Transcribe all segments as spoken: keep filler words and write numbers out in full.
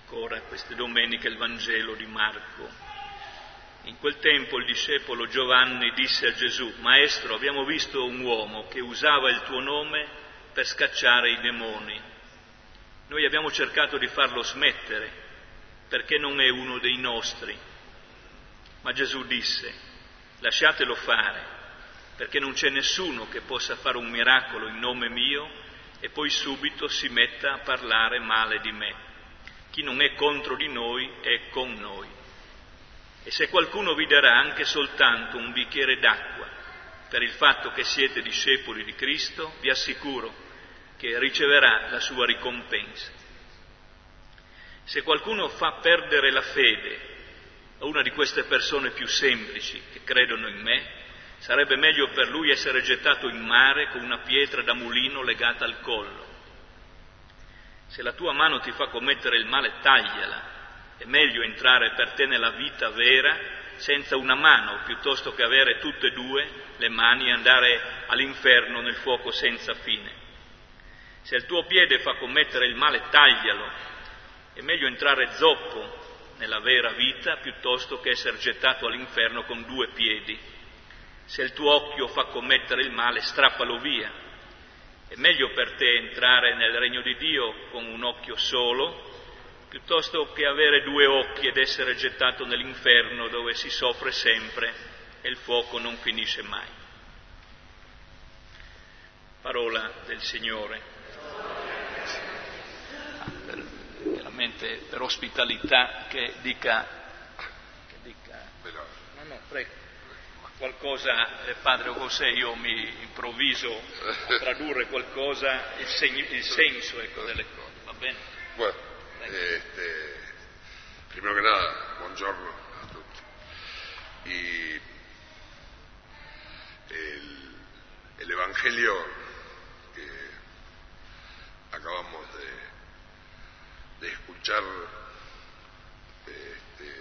ancora queste domeniche il Vangelo di Marco. In quel tempo il discepolo Giovanni disse a Gesù: Maestro, abbiamo visto un uomo che usava il tuo nome per scacciare i demoni. Noi abbiamo cercato di farlo smettere perché non è uno dei nostri. Ma Gesù disse: lasciatelo fare, perché non c'è nessuno che possa fare un miracolo in nome mio e poi subito si metta a parlare male di me. Chi non è contro di noi è con noi. E se qualcuno vi darà anche soltanto un bicchiere d'acqua per il fatto che siete discepoli di Cristo, vi assicuro che riceverà la sua ricompensa. Se qualcuno fa perdere la fede a una di queste persone più semplici che credono in me, sarebbe meglio per lui essere gettato in mare con una pietra da mulino legata al collo. Se la tua mano ti fa commettere il male, tagliala. È meglio entrare per te nella vita vera senza una mano, piuttosto che avere tutte e due le mani e andare all'inferno nel fuoco senza fine. Se il tuo piede fa commettere il male, taglialo. È meglio entrare zoppo nella vera vita piuttosto che essere gettato all'inferno con due piedi. Se il tuo occhio fa commettere il male, strappalo via. È meglio per te entrare nel regno di Dio con un occhio solo, piuttosto che avere due occhi ed essere gettato nell'inferno dove si soffre sempre e il fuoco non finisce mai. Parola del Signore. Ah, per, chiaramente per ospitalità che dica, che dica no no prego qualcosa, eh, padre José, io mi improvviso a tradurre qualcosa, il, segni, il senso ecco, delle cose, va bene? Bueno, este, primero que nada, buongiorno a tutti. Y el, el Evangelio que acabamos de, de escuchar este,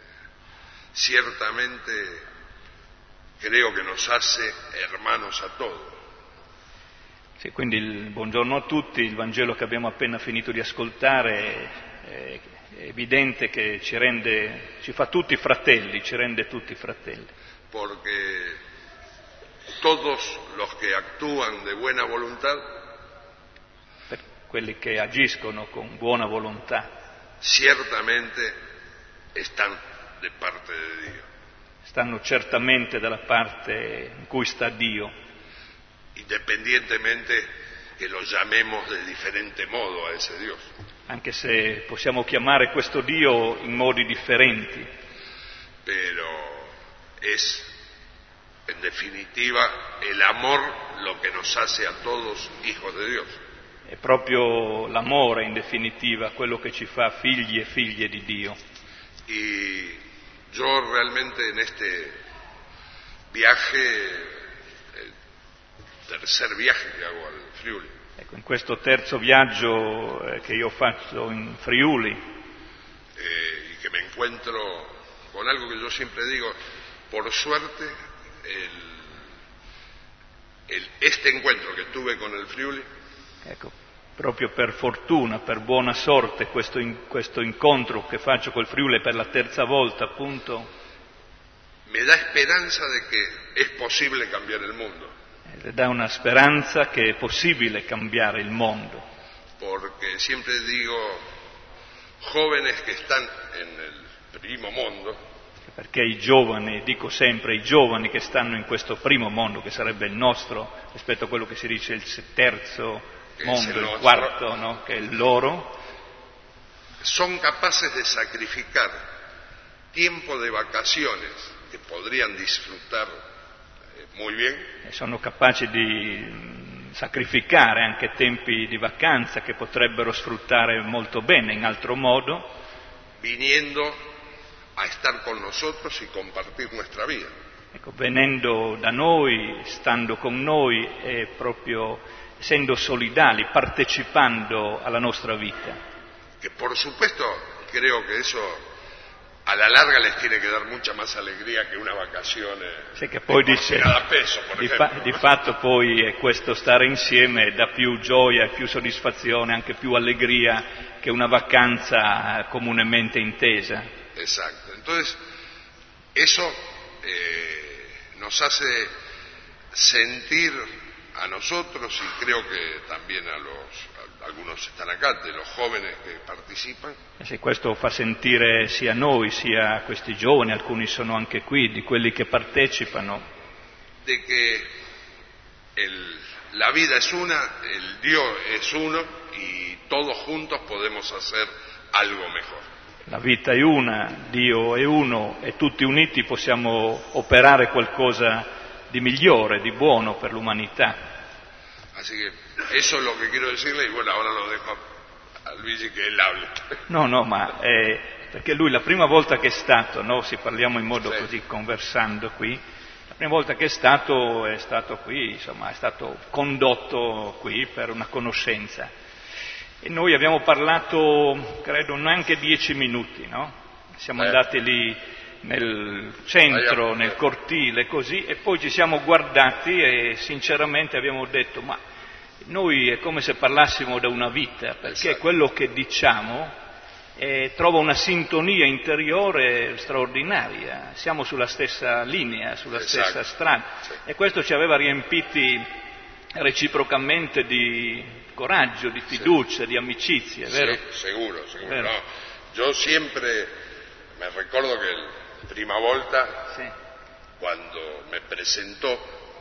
ciertamente creo che nos hace hermanos a todos. Sì, quindi il buongiorno a tutti, il Vangelo che abbiamo appena finito di ascoltare è, è evidente che ci rende, ci fa tutti fratelli, ci rende tutti fratelli. Porque todos los que actúan de buena voluntad, Per quelli che agiscono con buona volontà, ciertamente están de parte de Dio. Stanno certamente dalla parte in cui sta Dio, independientemente che lo llamemos de diferente modo a ese Dios. Anche se possiamo chiamare questo Dio in modi differenti. Pero es, en definitiva, el amor lo que nos hace a todos hijos de Dios. È proprio l'amore, in definitiva, quello che ci fa figli e figlie di Dio. Y yo realmente en este viaje, el tercer viaje que hago al Friuli, ecco, in questo terzo viaggio eh, che io faccio in Friuli, eh, y que me encuentro con algo que yo siempre digo, por suerte, el, el, este encuentro que tuve con el Friuli, ecco, proprio per fortuna, per buona sorte, questo, in, questo incontro che faccio col Friuli per la terza volta, appunto, me da esperanza de que es posible cambiar el mundo. Le dà una speranza che è possibile cambiare il mondo. Porque siempre digo, jóvenes que están en el primo mondo, Perché i giovani, dico sempre, i giovani che stanno in questo primo mondo, che sarebbe il nostro, rispetto a quello che si dice il terzo mondo, il quarto, no? Che è il loro, son capaces de sacrificar tiempo de vacaciones que podrían disfrutar eh, muy bien. Sono capaci di sacrificare anche tempi di vacanza che potrebbero sfruttare molto bene in altro modo, viniendo a estar con nosotros y compartir nuestra vida. Ecco, venendo da noi, stando con noi e proprio essendo solidali, partecipando alla nostra vita. Que por supuesto creo que eso a la larga les tiene que dar mucha más alegría che una vacazione. Sì, che poi dice, da peso, por di, ejemplo, fa, ¿no? di fatto poi è questo stare insieme dà più gioia, più soddisfazione, anche più allegria che una vacanza comunemente intesa. Exacto. Entonces, eso eh, nos hace sentir a nosotros, y creo que también a los, a, algunos están acá, de los jóvenes que participan. E se questo fa sentire sia noi, sia questi giovani, alcuni sono anche qui, di quelli che partecipano, de que el, la vida es una, el Dios es uno, y todos juntos podemos hacer algo mejor. La vita è una, Dio è uno e tutti uniti possiamo operare qualcosa di migliore, di buono per l'umanità. Así que eso es lo que quiero decirle, y bueno, ahora lo dejo a Luigi che él hable. No, no, ma eh, perché lui la prima volta che è stato, no, se parliamo in modo Sì. così conversando qui, la prima volta che è stato è stato qui, insomma, è stato condotto qui per una conoscenza. E noi abbiamo parlato, credo, neanche dieci minuti, no? Siamo Eh. andati lì nel centro, Ah, nel eh. cortile, così, e poi ci siamo guardati e sinceramente abbiamo detto, ma noi è come se parlassimo da una vita, perché Esatto. quello che diciamo eh, trova una sintonia interiore straordinaria, siamo sulla stessa linea, sulla Esatto. stessa strada, Sì. e questo ci aveva riempiti reciprocamente di coraggio, di fiducia, di amicizia, è vero? Sí, seguro, seguro. Vero. No, yo siempre me recuerdo que la prima volta, Sì. cuando me presentó,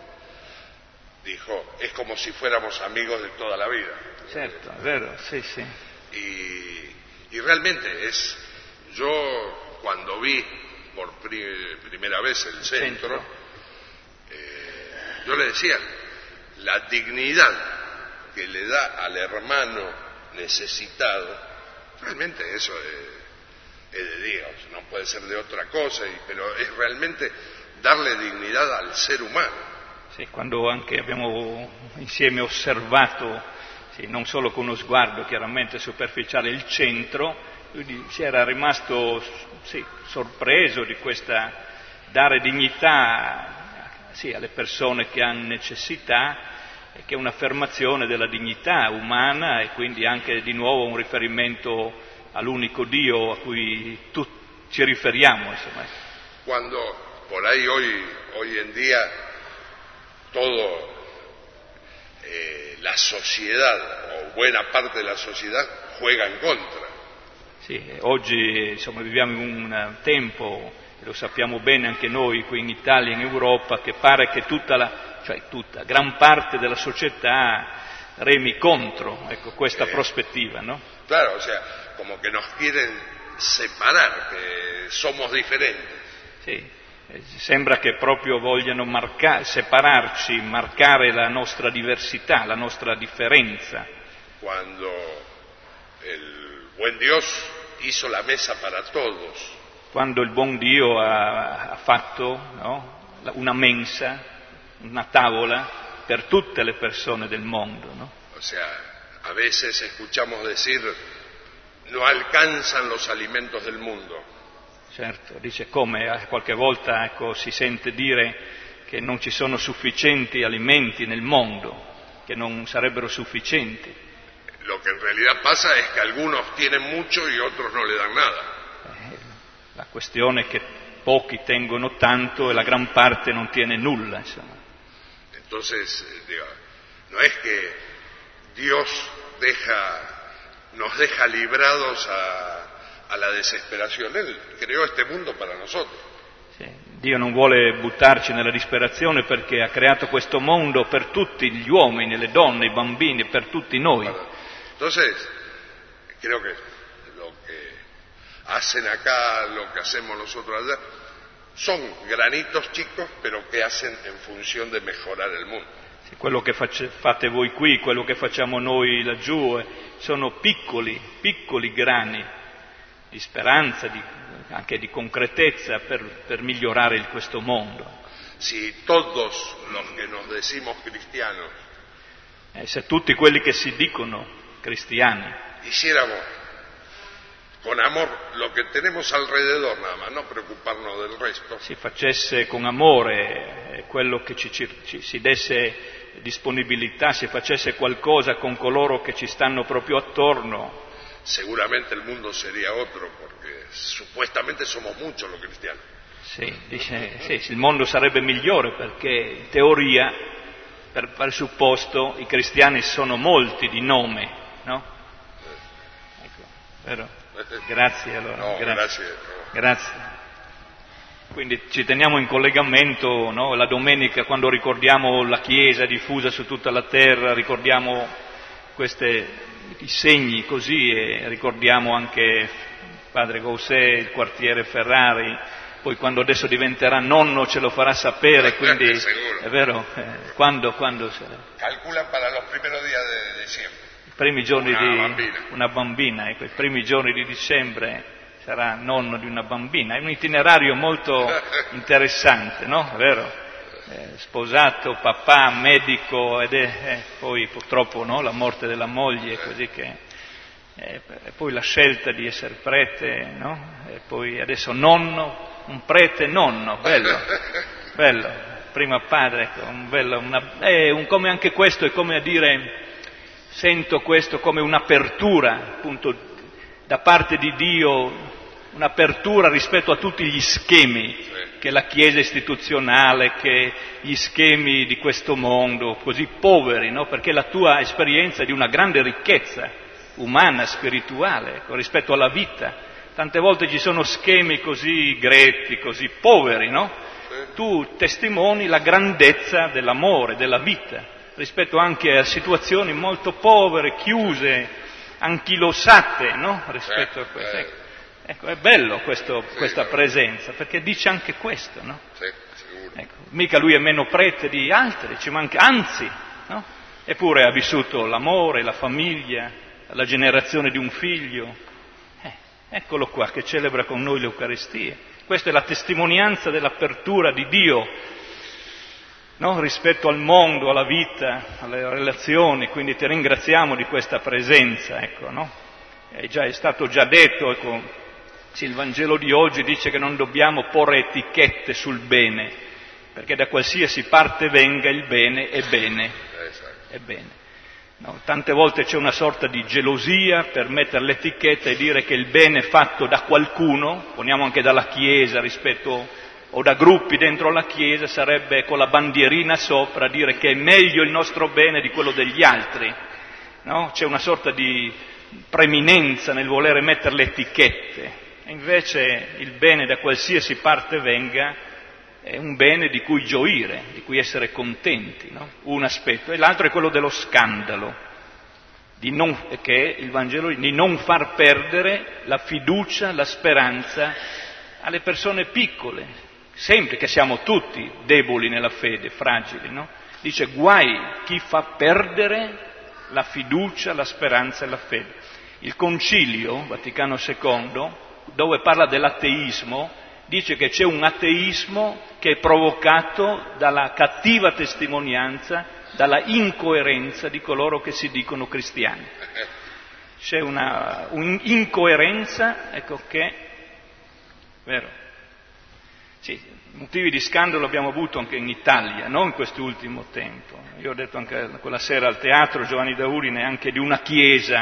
dijo, es como si fuéramos amigos de toda la vida. Certo, è vero, sì, sì. Y, y realmente es, yo cuando vi por pri- primera vez el centro, Centro. eh, yo le decía, la dignidad que le da al hermano necesitado, realmente eso es, es de Dios, no puede ser de otra cosa, y, pero es realmente darle dignidad al ser umano. Sì, quando anche abbiamo insieme osservato, sì, non solo con uno sguardo chiaramente superficiale, il centro, lui si era rimasto sì, sorpreso di questa dare dignità sì, alle persone che hanno necessità, e che è un'affermazione della dignità umana e quindi anche di nuovo un riferimento all'unico Dio a cui tutti ci riferiamo, insomma. Cuando por ahí hoy, hoy en día todo eh, la sociedad o buena parte de la sociedad juega en contra. Sì, oggi insomma, viviamo in un tempo, e lo sappiamo bene anche noi qui in Italia, in Europa, che pare che tutta la, cioè tutta, gran parte della società remi contro, ecco, questa Eh. prospettiva, no? Claro, o sea, como que nos quieren separar, que somos diferentes. Sì, eh, sembra che proprio vogliano marca- separarci, marcare la nostra diversità, la nostra differenza. Cuando el buen Dios hizo la mesa para todos, Quando il buon Dio ha, ha fatto no, una mensa, una tavola per tutte le persone del mondo, no? o sea, a veces escuchamos decir, no alcanzan los alimentos del mundo. Certo, dice come eh, qualche volta ecco, si sente dire che non ci sono sufficienti alimenti nel mondo, che non sarebbero sufficienti. Lo que en realidad pasa es que algunos tienen mucho y otros no le dan nada. Eh, la questione è che pochi tengono tanto e la gran parte non tiene nulla, insomma. Entonces, eh, digo, no es que Dios deja, nos deja librados a, a la desesperación. Él creó este mundo para nosotros. Sì, Dio non vuole buttarci nella disperazione perché ha creato questo mondo per tutti gli uomini, le donne, i bambini, per tutti noi. Entonces, creo que lo que hacen acá, lo que hacemos nosotros allá, son granitos chicos, pero que hacen en función de mejorar el mundo. Sì, quello che face- fate voi qui, quello che facciamo noi laggiù, eh, sono piccoli, piccoli grani di speranza, di, anche di concretezza per, per migliorare il- questo mondo. Si todos los que nos decimos cristianos Eh, se tutti quelli che si dicono cristiani hiciéramos con amor lo que tenemos alrededor nada más, no preocuparnos del resto. Si facesse con amore quello che ci, ci si desse disponibilità, si facesse qualcosa con coloro che ci stanno proprio attorno, seguramente el mundo sería otro, porque supuestamente somos muchos los cristianos. Sì, dice, sì, il mondo sarebbe migliore perché in teoria, per presupposto, i cristiani sono molti di nome, no? Ecco, vero? Grazie allora. No, grazie. grazie. Grazie. Quindi ci teniamo in collegamento, no? La domenica quando ricordiamo la Chiesa diffusa su tutta la terra, ricordiamo questi segni così e ricordiamo anche padre Gausset, il quartiere Ferrari, poi quando adesso diventerà nonno ce lo farà sapere, quindi è vero, eh, quando, quando sarà? Calculan para los primeros días de diciembre. I primi giorni una di bambina. una bambina, ecco, i primi giorni di dicembre sarà nonno di una bambina. È un itinerario molto interessante, no? È vero? Eh, sposato, papà, medico ed è eh, poi purtroppo no? La morte della moglie, così che eh, e poi la scelta di essere prete, no? E poi adesso nonno, un prete nonno, bello, bello, prima padre, ecco, un bello, una, è un, come anche questo è come a dire, sento questo come un'apertura, appunto, da parte di Dio, un'apertura rispetto a tutti gli schemi che la Chiesa istituzionale, che gli schemi di questo mondo, così poveri, no? Perché la tua esperienza è di una grande ricchezza umana, spirituale, ecco, rispetto alla vita. Tante volte ci sono schemi così gretti, così poveri, no? Tu testimoni la grandezza dell'amore, della vita, rispetto anche a situazioni molto povere, chiuse, anchilosate, no? Rispetto a questo. Ecco, ecco, è bello questo, questa presenza, perché dice anche questo, no? Ecco, mica lui è meno prete di altri, ci manca, anzi, no? Eppure ha vissuto l'amore, la famiglia, la generazione di un figlio. Eccolo qua che celebra con noi l'Eucaristia. Questa è la testimonianza dell'apertura di Dio, no? Rispetto al mondo, alla vita, alle relazioni, quindi ti ringraziamo di questa presenza, ecco, no? È, già, è stato già detto, ecco, sì, il Vangelo di oggi dice che non dobbiamo porre etichette sul bene, perché da qualsiasi parte venga il bene è bene, è bene. No, tante volte c'è una sorta di gelosia per mettere l'etichetta e dire che il bene fatto da qualcuno, poniamo anche dalla Chiesa rispetto, o da gruppi dentro la Chiesa, sarebbe con la bandierina sopra dire che è meglio il nostro bene di quello degli altri, no? C'è una sorta di preminenza nel volere mettere le etichette, e invece il bene da qualsiasi parte venga è un bene di cui gioire, di cui essere contenti, no? Un aspetto, e l'altro è quello dello scandalo, di non, che è il Vangelo di non far perdere la fiducia, la speranza alle persone piccole, sempre che siamo tutti deboli nella fede, fragili, no? Dice guai chi fa perdere la fiducia, la speranza e la fede. Il Concilio Vaticano secondo, dove parla dell'ateismo, dice che c'è un ateismo che è provocato dalla cattiva testimonianza, dalla incoerenza di coloro che si dicono cristiani. C'è una un'incoerenza, ecco che, vero? Sì, motivi di scandalo abbiamo avuto anche in Italia, non in quest'ultimo tempo. Io ho detto anche quella sera al teatro Giovanni D'Auline anche di una chiesa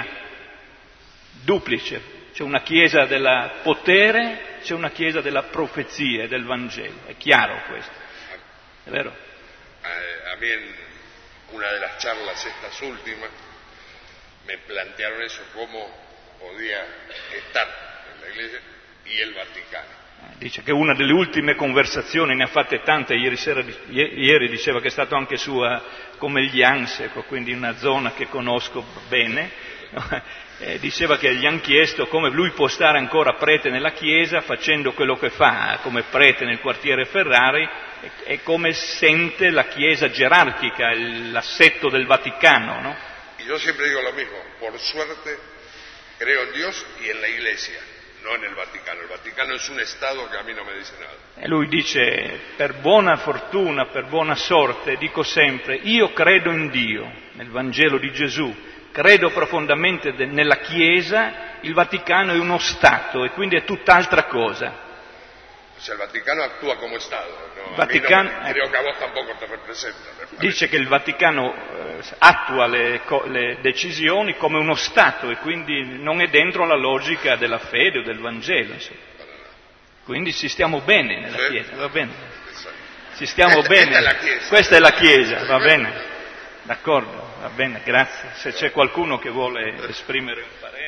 duplice. C'è una chiesa del potere, c'è una chiesa della profezia e del Vangelo. È chiaro questo, è vero? A, a mí en una de las charlas estas últimas me plantearon eso, cómo podía estar en la Iglesia y el Vaticano. Dice che una delle ultime conversazioni, ne ha fatte tante, ieri sera, ieri diceva che è stato anche su uh, Comeglians, ecco, quindi una zona che conosco bene, eh, diceva che gli hanno chiesto come lui può stare ancora prete nella Chiesa facendo quello che fa come prete nel quartiere Ferrari e, e come sente la Chiesa gerarchica, l'assetto del Vaticano, no? Io sempre dico lo mismo, por suerte creo en Dios y en la Iglesia. No en el Vaticano, el Vaticano es un Estado che a mí non mi dice nada. E lui dice, per buona fortuna, per buona sorte, dico sempre, io credo in Dio, nel Vangelo di Gesù, credo profondamente de- nella Chiesa, il Vaticano è uno Stato e quindi è tutt'altra cosa. Se il Vaticano actúa come Stato, no? Vaticano, a mí no, creo que a vos tampoco te representa. Dice che il Vaticano eh, attua le, le decisioni come uno Stato e quindi non è dentro la logica della fede o del Vangelo. Insomma. Quindi ci stiamo bene nella sì. Chiesa, va bene? Ci stiamo questa, bene. Questa è la Chiesa, questa è la Chiesa va bene? D'accordo, va bene, grazie. Se c'è qualcuno che vuole esprimere un parere.